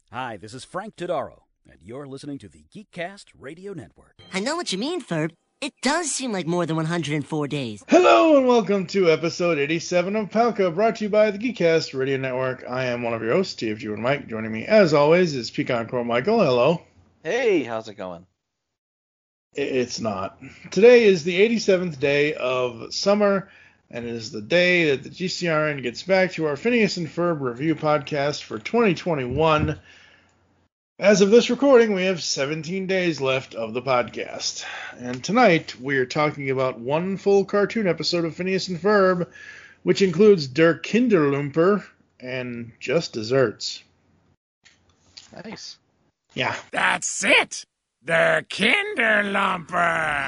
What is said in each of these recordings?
Hi, this is Frank Todaro, and you're listening to the Geekcast Radio Network. I know what you mean, Ferb. It does seem like more than 104 days. Hello and welcome to episode 87 of Palca, brought to you by the Geekcast Radio Network. I am one of your hosts, TFG and Mike. Joining me, as always, is Pecan Crow Michael. Hello. Hey, how's it going? It's not. Today is the 87th day of summer, and it is the day that the GCRN gets back to our Phineas and Ferb review podcast for 2021. As of this recording, we have 17 days left of the podcast. And tonight, we are talking about one full cartoon episode of Phineas and Ferb, which includes Der Kinderlumper and Just Desserts. Nice. Yeah. That's it! Der Kinderlumper!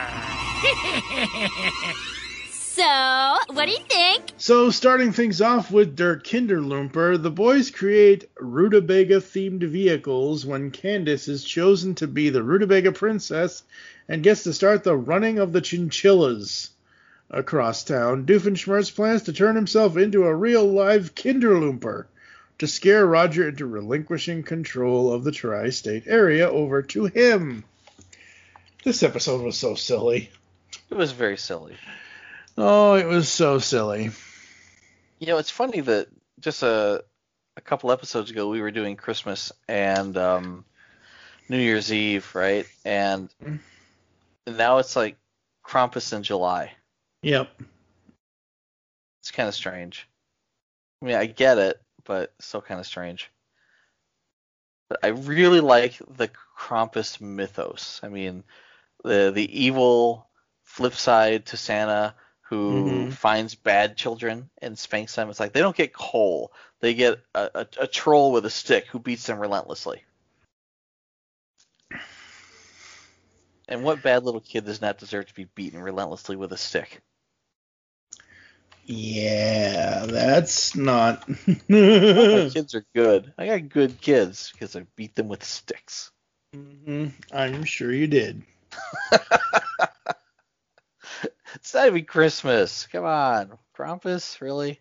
So, what do you think? So, starting things off with Der Kinderlumper, the boys create Rutabaga-themed vehicles when Candace is chosen to be the Rutabaga princess and gets to start the running of the chinchillas. Across town, Doofenshmirtz plans to turn himself into a real live Kinderlumper to scare Roger into relinquishing control of the tri-state area over to him. This episode was so silly. It was very silly. Oh, it was so silly. You know, it's funny that just a couple episodes ago we were doing Christmas and New Year's Eve, right? And now it's like Krampus in July. Yep. It's kind of strange. I mean, I get it, but it's still kind of strange. But I really like the Krampus mythos. I mean, the evil flip side to Santa who finds bad children and spanks them. It's like they don't get coal. They get a troll with a stick who beats them relentlessly. And what bad little kid does not deserve to be beaten relentlessly with a stick? Yeah, that's not... My kids are good. I got good kids because I beat them with sticks. I'm sure you did. It's not even Christmas. Come on. Krampus, really?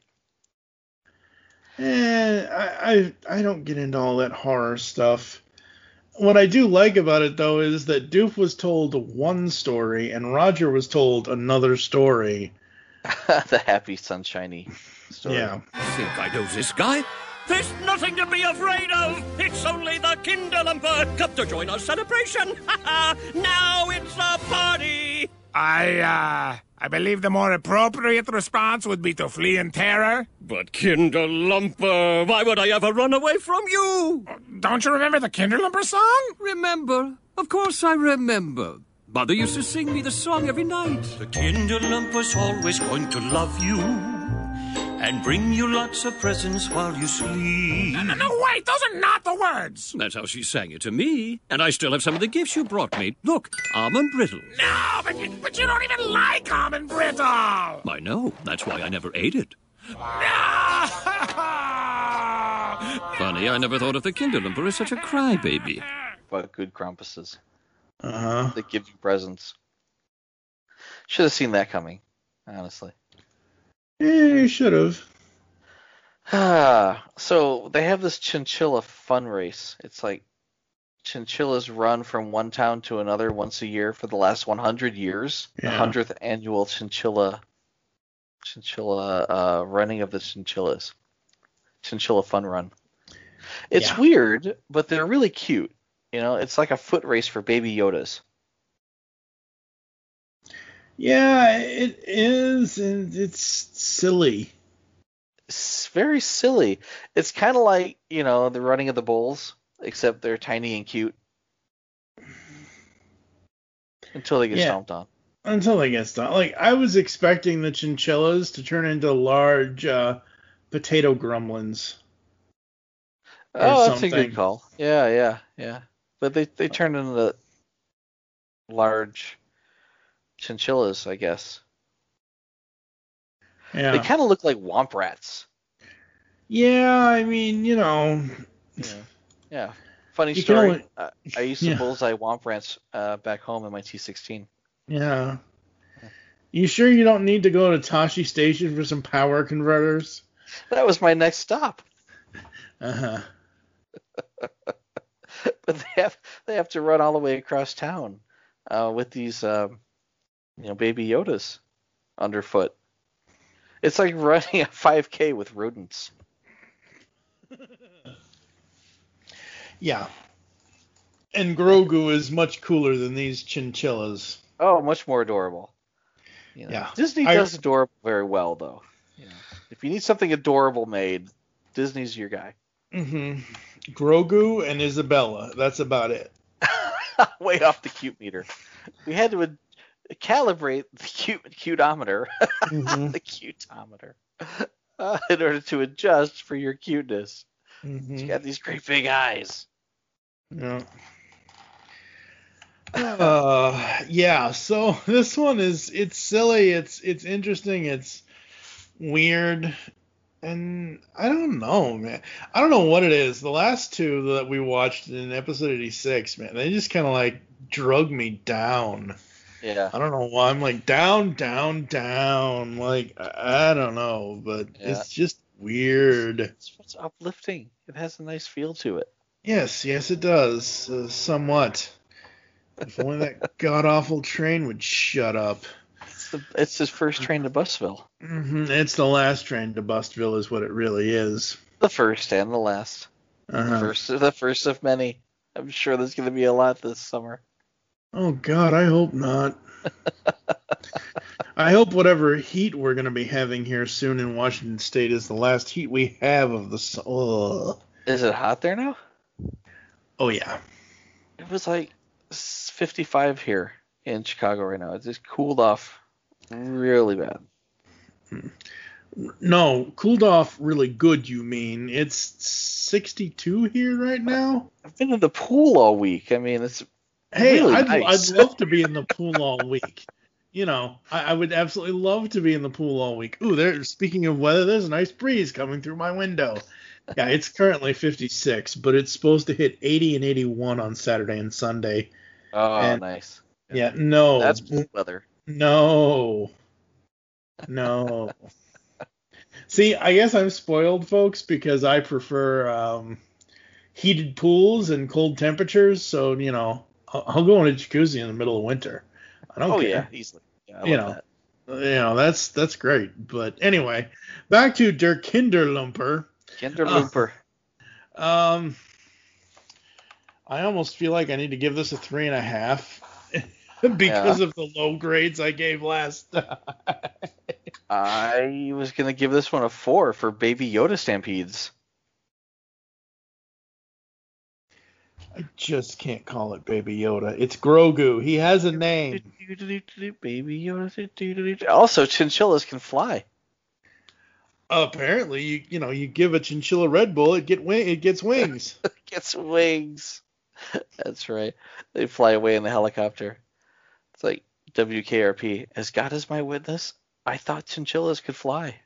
I don't get into all that horror stuff. What I do like about it, though, is that Doof was told one story and Roger was told another story. The happy, sunshiny story. Yeah. I think I know this guy. There's nothing to be afraid of. It's only the Kinderlumper. Come to join our celebration. Now it's a party. I believe the more appropriate response would be to flee in terror. But Kinderlumper, why would I ever run away from you? Don't you remember the Kinderlumper song? Remember? Of course I remember. Mother used to sing me the song every night. The Kinderlumper's always going to love you and bring you lots of presents while you sleep. No, wait, those are not the words. That's how she sang it to me. And I still have some of the gifts you brought me. Look, almond brittle. No, but you don't even like almond brittle. I know. That's why I never ate it. No! Funny, I never thought of the Kinderlumper as such a crybaby. But good Krampuses. Uh-huh. They give you presents. Should have seen that coming, honestly. You should have. So they have this chinchilla fun race. It's like chinchillas run from one town to another once a year for the last 100 years. Yeah. The 100th annual chinchilla running of the chinchillas. Chinchilla fun run. It's weird, but they're really cute. You know, it's like a foot race for baby Yodas. Yeah, it is, and it's silly. It's very silly. It's kind of like, you know, the running of the bulls, except they're tiny and cute. Until they get stomped on. Until they get stomped. Like, I was expecting the chinchillas to turn into large potato gremlins. Oh, that's a good call. Yeah. But they turn into large chinchillas, I guess. Yeah. They kind of look like womp rats. Yeah, I mean, you know. Yeah. Funny You story. can I used to bullseye womp rats back home in my T16. Yeah. You sure you don't need to go to Tashi Station for some power converters? That was my next stop. Uh-huh. but they have to run all the way across town with these baby Yodas underfoot. It's like running a 5K with rodents. Yeah. And Grogu is much cooler than these chinchillas. Oh, much more adorable. Yeah. Disney does adorable very well, though. If you need something adorable made, Disney's your guy. Mm-hmm. Grogu and Isabella. That's about it. Way off the cute meter. We had to calibrate the cutometer, Mm-hmm. the cutometer, in order to adjust for your cuteness. Mm-hmm. You got these great big eyes. Yeah. Yeah. So this one it's silly. It's interesting. It's weird. And I don't know, man. I don't know what it is. The last two that we watched in episode 86, man, they just kind of like drug me down. Yeah. I don't know why. I'm like down, down, down. Like, I don't know, but it's just weird. It's uplifting. It has a nice feel to it. Yes, it does. Somewhat. If only that god-awful train would shut up. It's his first train to Bustville. Mm-hmm. It's the last train to Bustville is what it really is. The first and the last. Uh-huh. The first of many. I'm sure there's going to be a lot this summer. Oh, God, I hope not. I hope whatever heat we're going to be having here soon in Washington State is the last heat we have of the... Ugh. Is it hot there now? Oh, yeah. It was like 55 here in Chicago right now. It just cooled off really bad. No, cooled off really good, you mean. It's 62 here right now? I've been in the pool all week. I mean, it's really nice. I'd love to be in the pool all week. I would absolutely love to be in the pool all week. Ooh, speaking of weather, there's a nice breeze coming through my window. Yeah, it's currently 56, but it's supposed to hit 80 and 81 on Saturday and Sunday. Oh, nice. Yeah, no. That's pool weather. No. See, I guess I'm spoiled, folks, because I prefer heated pools and cold temperatures. So, I'll go in a jacuzzi in the middle of winter. I don't care. Yeah, easily. Yeah, I love that. That's great. But anyway, back to Der Kinderlumper. Kinderlumper. I almost feel like I need to give this a 3.5 because of the low grades I gave last time. I was going to give this one a 4 for Baby Yoda Stampedes. I just can't call it Baby Yoda. It's Grogu. He has a name. Baby Yoda. Also, chinchillas can fly. Apparently, you give a chinchilla Red Bull, it gets wings. It gets wings. That's right. They fly away in the helicopter. It's like WKRP. As God is my witness, I thought chinchillas could fly.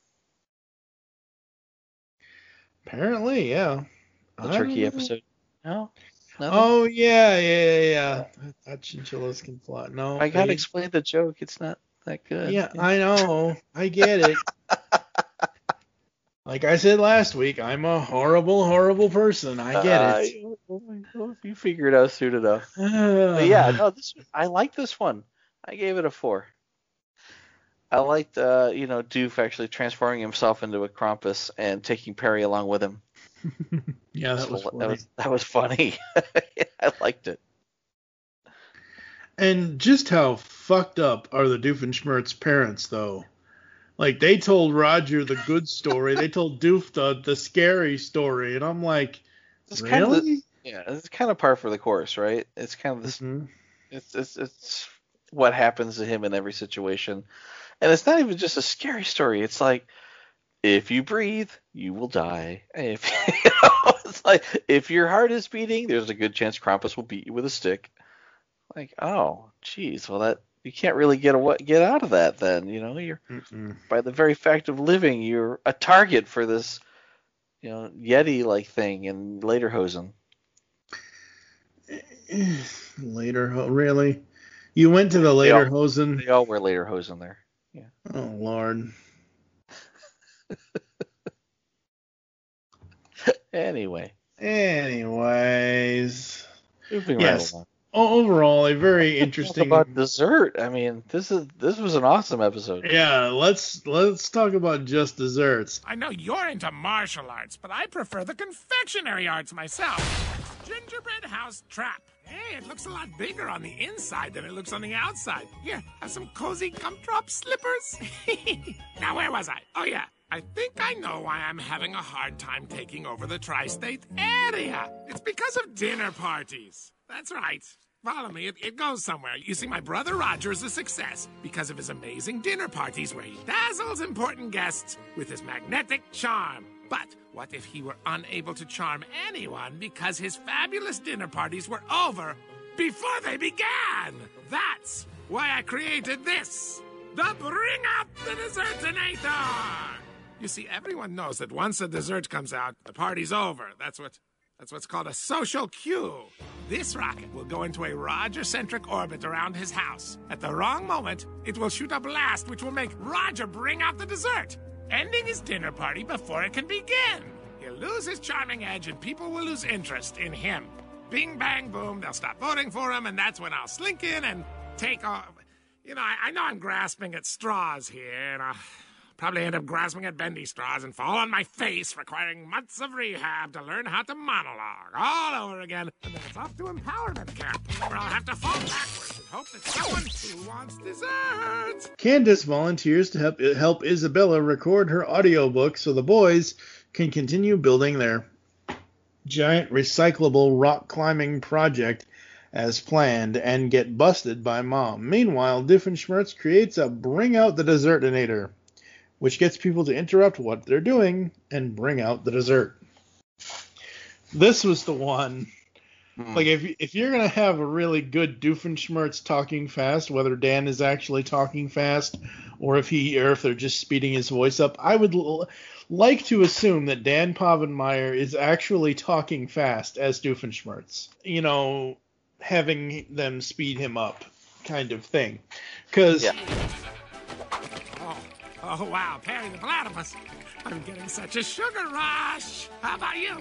Apparently, yeah. The turkey episode. No? Nothing? Oh, yeah. I thought chinchillas can fly. No. I gotta explain the joke. It's not that good. Yeah, I know. I get it. Like I said last week, I'm a horrible, horrible person. I get it. Oh my God, you figured it out soon enough. But yeah, no, I like this one. I gave it a 4. I liked, Doof actually transforming himself into a Krampus and taking Perry along with him. Yeah, that was funny. That was funny. I liked it. And just how fucked up are the Doofenshmirtz parents, though? Like, they told Roger the good story. They told Doof the scary story. And I'm like, really? It's kind of par for the course, right? It's kind of this. Mm-hmm. It's what happens to him in every situation. And it's not even just a scary story. It's like, if you breathe, you will die. It's like, if your heart is beating, there's a good chance Krampus will beat you with a stick. Like, oh, geez, well, that you can't really get out of that then. You're by the very fact of living, you're a target for this, Yeti-like thing in Lederhosen. Really? You went to the Lederhosen? They all wear Lederhosen there. Yeah. Oh, Lord. Anyways. Moving Yes. right along. Overall, a very Talk interesting. about dessert. I mean, this was an awesome episode. Yeah, let's talk about just desserts. I know you're into martial arts, but I prefer the confectionery arts myself. Gingerbread house trap. Hey, it looks a lot bigger on the inside than it looks on the outside. Here, have some cozy gumdrop slippers. Now, where was I? Oh, yeah. I think I know why I'm having a hard time taking over the tri-state area. It's because of dinner parties. That's right. Follow me. It goes somewhere. You see, my brother Roger is a success because of his amazing dinner parties where he dazzles important guests with his magnetic charm. But what if he were unable to charm anyone because his fabulous dinner parties were over before they began? That's why I created this. The Bring Out the Dessertinator! You see, everyone knows that once a dessert comes out, the party's over. That's what's called a social cue. This rocket will go into a Roger-centric orbit around his house. At the wrong moment, it will shoot a blast which will make Roger bring out the dessert, ending his dinner party before it can begin. He'll lose his charming edge and people will lose interest in him. Bing, bang, boom, they'll stop voting for him, and that's when I'll slink in and take off. You know, I know I'm grasping at straws here, and I'll probably end up grasping at bendy straws and fall on my face, requiring months of rehab to learn how to monologue all over again. And then it's off to empowerment camp, where I'll have to fall backwards and hope that someone who wants dessert. Candace volunteers to help Isabella record her audiobook so the boys can continue building their giant recyclable rock climbing project as planned and get busted by Mom. Meanwhile, Doofenshmirtz creates a Bring Out the Dessertinator, which gets people to interrupt what they're doing and bring out the dessert. This was the one. Like, if you're going to have a really good Doofenshmirtz talking fast, whether Dan is actually talking fast or if they're just speeding his voice up, I would like to assume that Dan Povenmire is actually talking fast as Doofenshmirtz. You know, having them speed him up kind of thing. Because... Yeah. Oh, wow, Perry the Platypus. I'm getting such a sugar rush. How about you?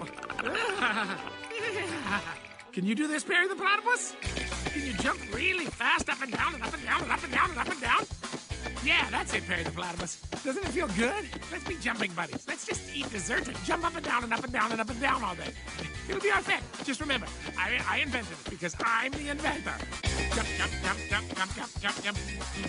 Can you do this, Perry the Platypus? Can you jump really fast up and down and up and down and up and down and up and down? Yeah, that's it, Perry the Platypus. Doesn't it feel good? Let's be jumping buddies. Let's just eat dessert and jump up and down and up and down and up and down all day. It'll be our thing. Just remember, I invented it because I'm the inventor. Jump, jump, jump, jump, jump, jump, jump, jump.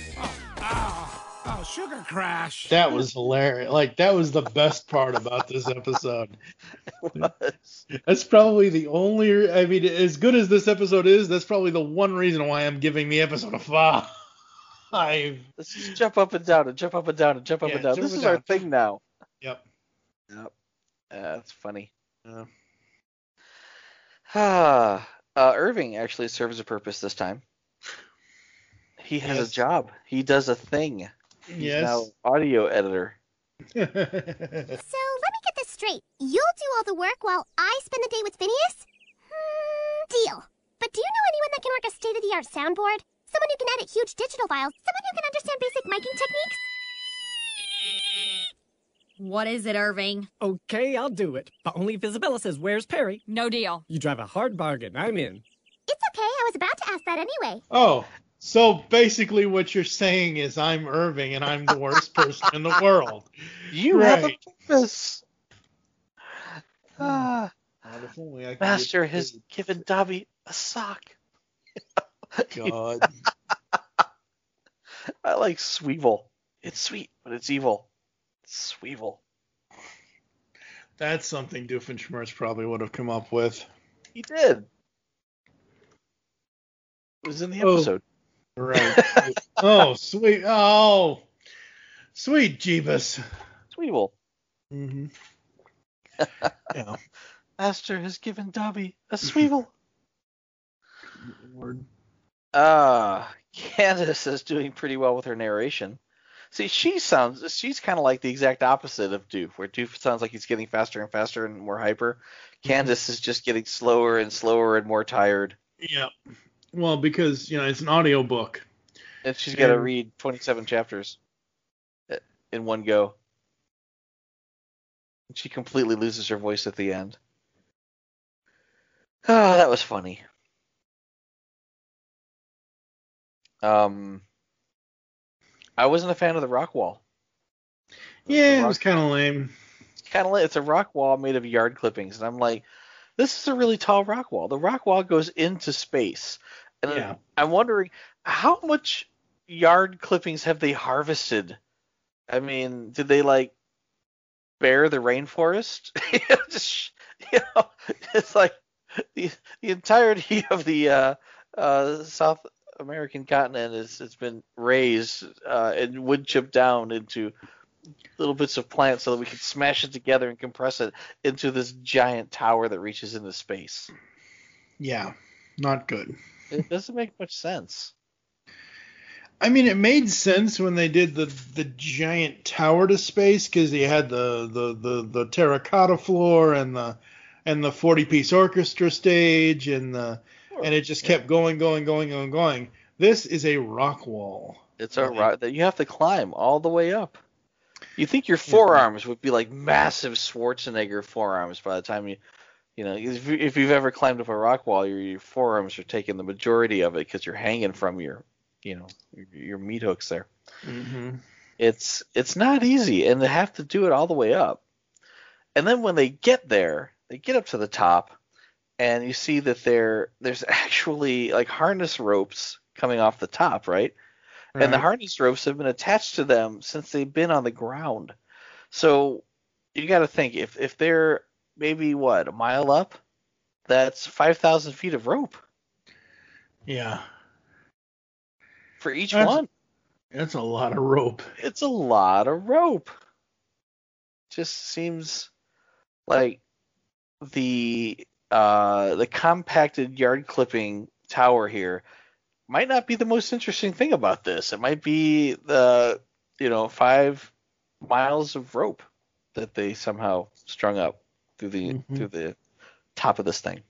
Oh, sugar crash. That was hilarious. Like, that was the best part about this episode. That's probably the only, I mean, as good as this episode is, that's probably the one reason why I'm giving the episode a 5. Let's just jump up and down and jump up and down and jump up and down. This is our thing now. Yep. That's funny. Irving actually serves a purpose this time. He has a job. He does a thing. He's now audio editor. So let me get this straight. You'll do all the work while I spend the day with Phineas? Deal. But do you know anyone that can work a state-of-the-art soundboard? Someone who can edit huge digital files? Someone who can understand basic miking techniques? What is it, Irving? Okay, I'll do it. But only if Isabella says, where's Perry? No deal. You drive a hard bargain. I'm in. It's okay. I was about to ask that anyway. Oh, so basically what you're saying is I'm Irving and I'm the worst person in the world. You have a purpose. Master has given Dobby a sock. God. I like Sweevel. It's sweet, but it's evil. Sweevel. That's something Doofenshmirtz probably would have come up with. He did. It was in the episode. Right. Oh, sweet. Oh, sweet Jeebus. Sweevel. Mm-hmm. Yeah. Master has given Dobby a Sweevel. Lord. Candace is doing pretty well with her narration. See, she's kind of like the exact opposite of Doof, where Doof sounds like he's getting faster and faster and more hyper. Candace is just getting slower and slower and more tired. Yeah. Well, because, it's an audio book. And she's got to read 27 chapters in one go. She completely loses her voice at the end. Oh, that was funny. I wasn't a fan of the rock wall. Yeah, it was kind of lame. It's a rock wall made of yard clippings, and I'm like, this is a really tall rock wall. The rock wall goes into space, and Yeah. I'm wondering how much yard clippings have they harvested? I mean, did they like bare the rainforest? It's like the entirety of the South American continent has been raised and wood chipped down into little bits of plant so that we can smash it together and compress it into this giant tower that reaches into space. Yeah, not good. It doesn't make much sense. I mean, it made sense when they did the giant tower to space because you had the terracotta floor and the 40-piece orchestra stage and it just kept going. This is a rock wall. It's a rock that you have to climb all the way up. You think your forearms would be like massive Schwarzenegger forearms by the time if you've ever climbed up a rock wall, your forearms are taking the majority of it because you're hanging from your meat hooks there. Mm-hmm. It's not easy, and they have to do it all the way up. And then when they get there, they get up to the top, and you see that there's actually like harness ropes coming off the top, right? And the harness ropes have been attached to them since they've been on the ground. So you got to think, if they're maybe, a mile up, that's 5,000 feet of rope. Yeah. For each one. That's a lot of rope. It's a lot of rope. Just seems like the compacted yard clipping tower here might not be the most interesting thing about this. It might be the 5 miles of rope that they somehow strung up through the top of this thing.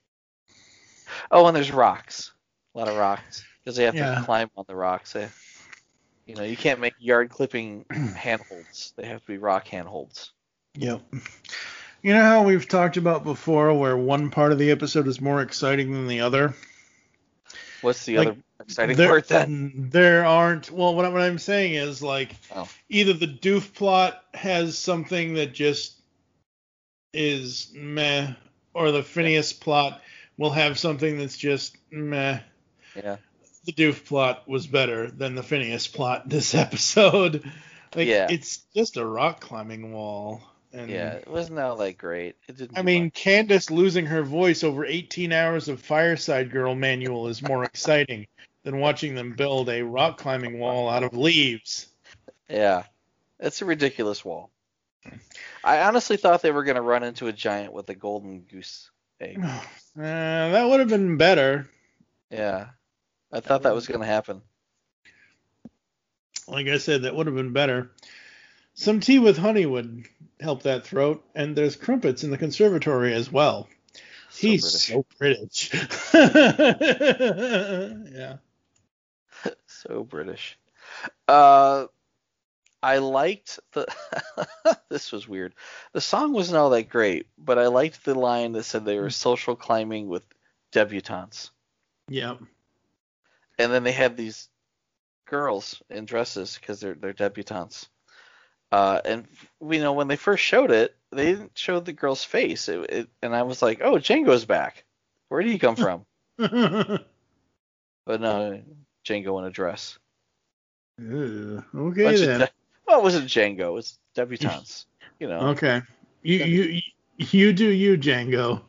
Oh, and there's rocks. A lot of rocks because they have to climb on the rocks. You can't make yard clipping handholds. They have to be rock handholds. Yep. You know how we've talked about before where one part of the episode is more exciting than the other? What's the other exciting part then? There aren't. Well, what I'm saying is either the doof plot has something that just is meh, or the Phineas plot will have something that's just meh. Yeah. The doof plot was better than the Phineas plot this episode. It's just a rock climbing wall. And it wasn't all that great. It didn't. I mean, Candace losing her voice over 18 hours of Fireside Girl manual is more exciting than watching them build a rock climbing wall out of leaves. Yeah, it's a ridiculous wall. I honestly thought they were going to run into a giant with a golden goose egg. That would have been better. Yeah, I thought that was going to happen. Like I said, that would have been better. Some tea with honey would help that throat, and there's crumpets in the conservatory as well. He's so British. Yeah. So British. I liked the this was weird. The song wasn't all that great, but I liked the line that said they were social climbing with debutantes. Yeah. And then they had these girls in dresses because they're debutantes. And when they first showed it, they didn't show the girl's face. And I was like, oh, Django's back. Where did he come from? But no, Django in a dress. Okay then. Well, it wasn't Django. It's debutantes. Okay. You do you, Django.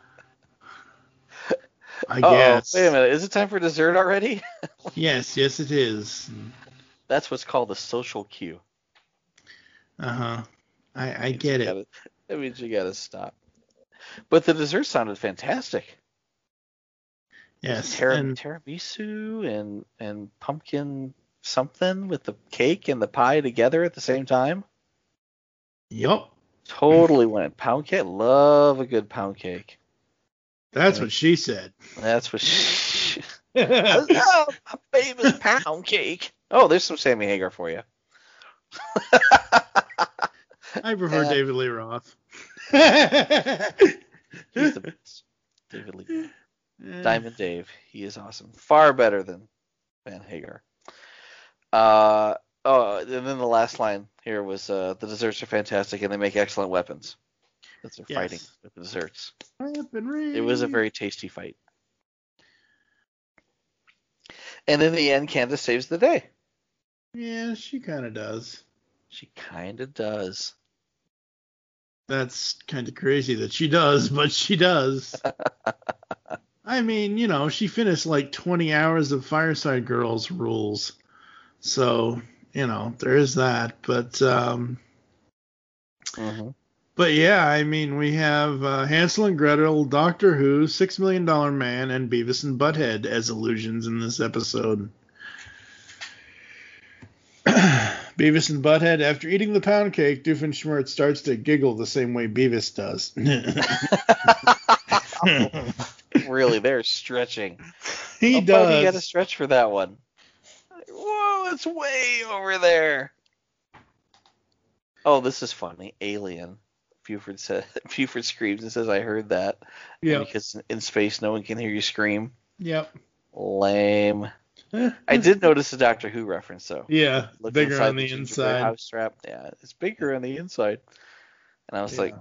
I guess. Wait a minute. Is it time for dessert already? Yes, it is. That's what's called the social cue. Uh-huh. I get it. That means you gotta stop. But the dessert sounded fantastic. Yes. Tiramisu and pumpkin something with the cake and the pie together at the same time. Yup. Totally went. Pound cake. Love a good pound cake. That's what she said. That's what she I love my famous pound cake. Oh, there's some Sammy Hagar for you. I prefer David Lee Roth. He's the best. David Lee. Diamond Dave. He is awesome. Far better than Van Hagar. And then the last line here was, the desserts are fantastic and they make excellent weapons. Because they're fighting with the desserts. It was a very tasty fight. And in the end, Candace saves the day. Yeah, she kind of does. She kind of does. That's kind of crazy that she does, but she does. I mean, you know, she finished like 20 hours of Fireside Girls rules. So, you know, there is that. But, but yeah, I mean, we have Hansel and Gretel, Doctor Who, $6 Million Man, and Beavis and Butthead as illusions in this episode. Beavis and Butthead, after eating the pound cake, Doofenshmirtz starts to giggle the same way Beavis does. Really, they're stretching. He does. You got to stretch for that one. Whoa, it's way over there. Oh, this is funny. Alien. Buford screams and says, "I heard that." Yeah. Because in space, no one can hear you scream. Yep. Lame. I did notice a Doctor Who reference though. Yeah, bigger on the inside. House strap. Yeah, it's bigger on the inside. And I was like,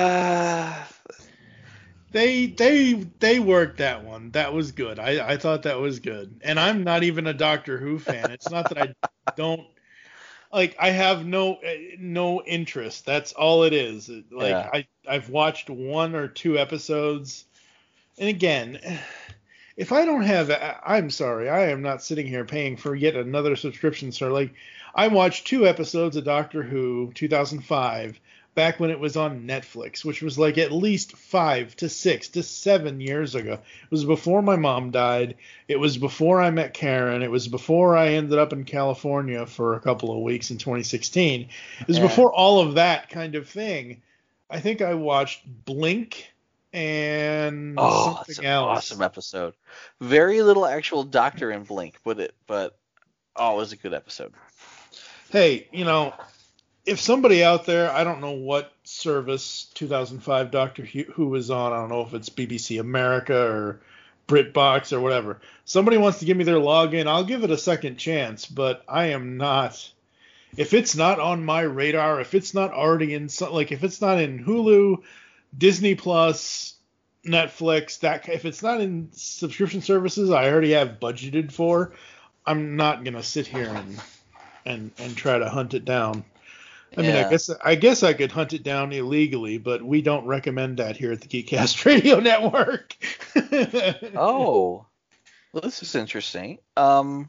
They worked that one. That was good. I thought that was good. And I'm not even a Doctor Who fan. It's not that I don't like. I have no interest. That's all it is. Like I've watched 1 or 2 episodes, and again, if I don't have, I'm sorry, I am not sitting here paying for yet another subscription. So like, I watched 2 episodes of Doctor Who 2005. Back when it was on Netflix, which was like at least 5 to 6 to 7 years ago. It was before my mom died. It was before I met Karen. It was before I ended up in California for a couple of weeks in 2016. It was before all of that kind of thing. I think I watched Blink and something else. Awesome episode. Very little actual Doctor in Blink, but it was a good episode. Hey, you know, if somebody out there, I don't know what service 2005 Doctor Who was on. I don't know if it's BBC America or BritBox or whatever. Somebody wants to give me their login, I'll give it a second chance, but I am not. If it's not on my radar, if it's not already in, like if it's not in Hulu, Disney Plus, Netflix, if it's not in subscription services I already have budgeted for, I'm not going to sit here and try to hunt it down. I mean, I guess I could hunt it down illegally, but we don't recommend that here at the Geekcast Radio Network. Oh, well, this is interesting. Do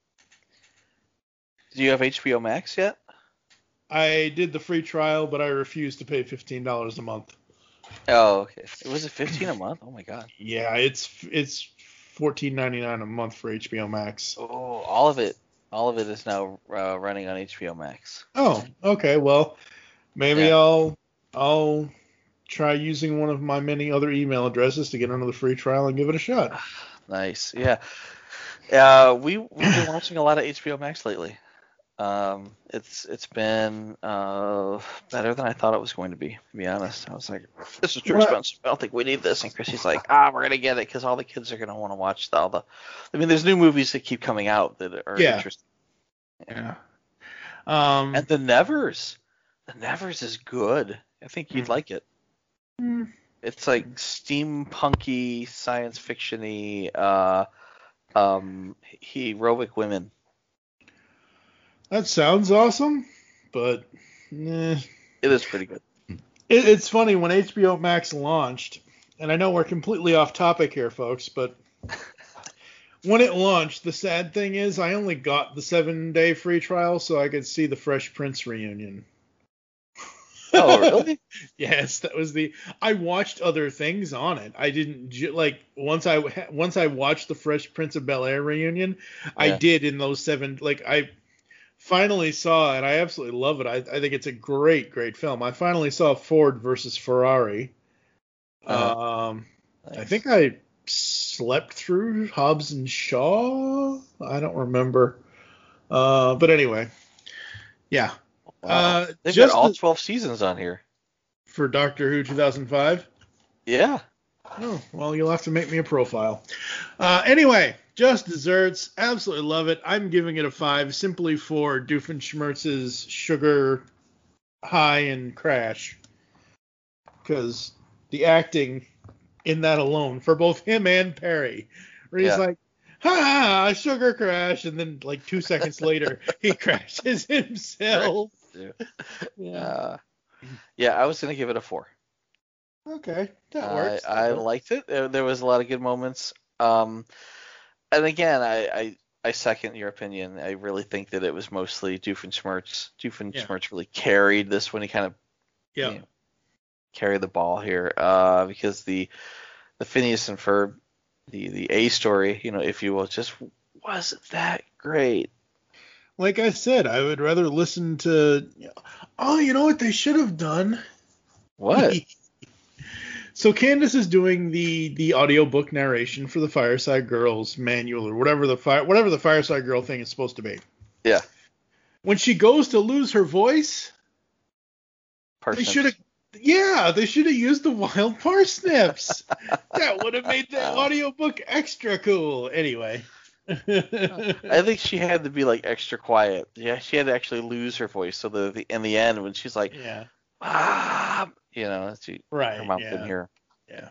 you have HBO Max yet? I did the free trial, but I refused to pay $15 a month. Oh, okay. Was it $15 a month? Oh my God. Yeah, it's $14.99 a month for HBO Max. Oh, all of it is now running on HBO Max. Oh, okay. Well, maybe I'll try using one of my many other email addresses to get another free trial and give it a shot. Nice. Yeah. We've been watching a lot of HBO Max lately. It's been better than I thought it was going to be honest. I was like, this is too expensive. I don't think we need this. And Chrissy's like, we're going to get it because all the kids are going to want to watch there's new movies that keep coming out that are interesting. Yeah. And The Nevers. The Nevers is good. I think you'd like it. It's like steampunky, science fiction-y, heroic women. That sounds awesome, but it is pretty good. It's funny, when HBO Max launched, and I know we're completely off topic here, folks, but when it launched, the sad thing is I only got the 7-day free trial so I could see the Fresh Prince reunion. Oh, really? Yes, that was I watched other things on it. I didn't once I watched the Fresh Prince of Bel-Air reunion, I did in those 7, I finally saw it. I absolutely love it. I think it's a great, great film. I finally saw Ford versus Ferrari. Nice. I think I slept through Hobbs and Shaw. I don't remember. But anyway, yeah. Wow. They've got all 12 seasons on here. For Doctor Who 2005? Yeah. Oh, well, you'll have to make me a profile. Anyway, Just Desserts. Absolutely love it. I'm giving it a 5 simply for Doofenshmirtz's sugar high and crash. Because the acting in that alone, for both him and Perry, where he's like, ha, sugar crash, and then like 2 seconds later, he crashes himself. Yeah, I was going to give it a 4. Okay, that works. I liked it. There was a lot of good moments. And again, I second your opinion. I really think that it was mostly Doofenshmirtz. Doofenshmirtz really carried this when he kind of carried the ball here, because the Phineas and Ferb, the A story, if you will, just wasn't that great. Like I said, I would rather listen to. Oh, you know what they should have done? What? So Candace is doing the audiobook narration for the Fireside Girls manual or whatever the Fireside Girl thing is supposed to be. Yeah. When she goes to lose her voice, they should have used the wild parsnips. That would have made the audiobook extra cool. Anyway. I think she had to be like extra quiet. Yeah, she had to actually lose her voice so that in the end when she's like, her mouth couldn't hear. Yeah.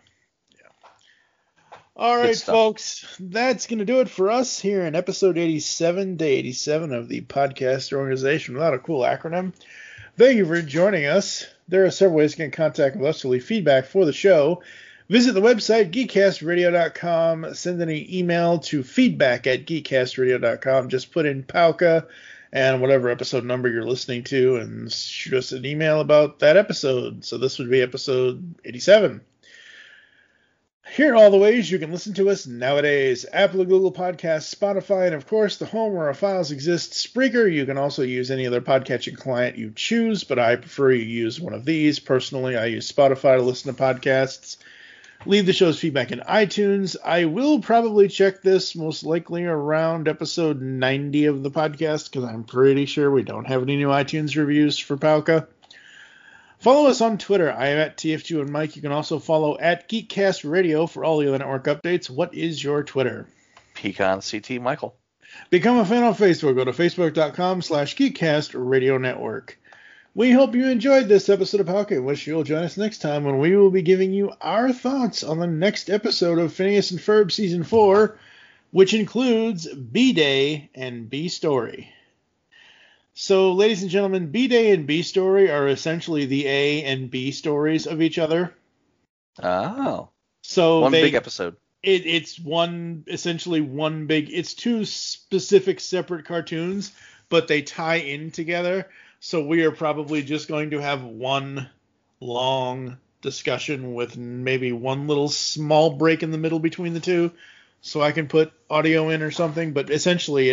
All right, folks, that's going to do it for us here in episode 87, day 87 of the podcast organization without a cool acronym. Thank you for joining us. There are several ways to get in contact with us to leave feedback for the show. Visit the website, geekcastradio.com. Send any email to feedback@geekcastradio.com. Just put in Pauka and whatever episode number you're listening to and shoot us an email about that episode. So this would be episode 87. Here are all the ways you can listen to us nowadays. Apple, Google Podcasts, Spotify, and of course the home where our files exist, Spreaker. You can also use any other podcatching client you choose, but I prefer you use one of these. Personally, I use Spotify to listen to podcasts. Leave the show's feedback in iTunes. I will probably check this most likely around episode 90 of the podcast because I'm pretty sure we don't have any new iTunes reviews for Pauka. Follow us on Twitter. I am at TFG and Mike. You can also follow at Geekcast Radio for all the other network updates. What is your Twitter? PecanCT Michael. Become a fan on Facebook. Go to facebook.com/Geekcast Radio Network. We hope you enjoyed this episode of Pauka and wish you'll join us next time when we will be giving you our thoughts on the next episode of Phineas and Ferb Season 4, which includes B-Day and B-Story. So, ladies and gentlemen, B-Day and B-Story are essentially the A and B stories of each other. Oh. So one big episode. It's two specific separate cartoons, but they tie in together. So we are probably just going to have one long discussion with maybe one little small break in the middle between the two, so I can put audio in or something. But essentially,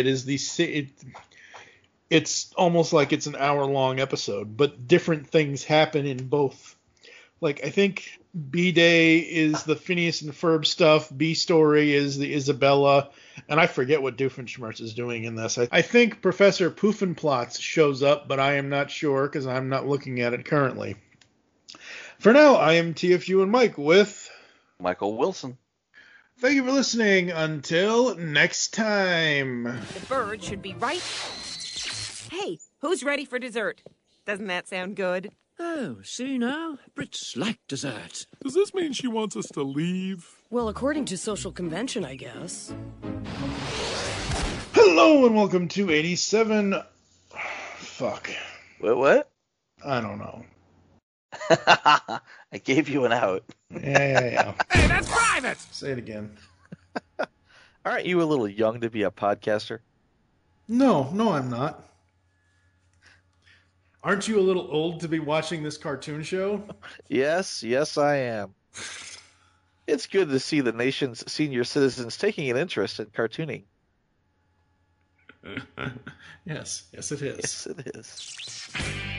it's almost like it's an hour-long episode, but different things happen in both. Like, I think B-Day is the Phineas and Ferb stuff, B-Story is the Isabella, and I forget what Doofenshmirtz is doing in this. I think Professor Poofenplotz shows up, but I am not sure because I'm not looking at it currently. For now, I am TFU and Mike with Michael Wilson. Thank you for listening. Until next time. The bird should be right. Hey, who's ready for dessert? Doesn't that sound good? Oh, see now? Brits like dessert. Does this mean she wants us to leave? Well, according to social convention, I guess. Hello and welcome to 87... Fuck. What? I don't know. I gave you an out. Yeah. Hey, that's private! Say it again. Aren't you a little young to be a podcaster? No, I'm not. Aren't you a little old to be watching this cartoon show? Yes, I am. It's good to see the nation's senior citizens taking an interest in cartooning. Yes, it is. Yes, it is.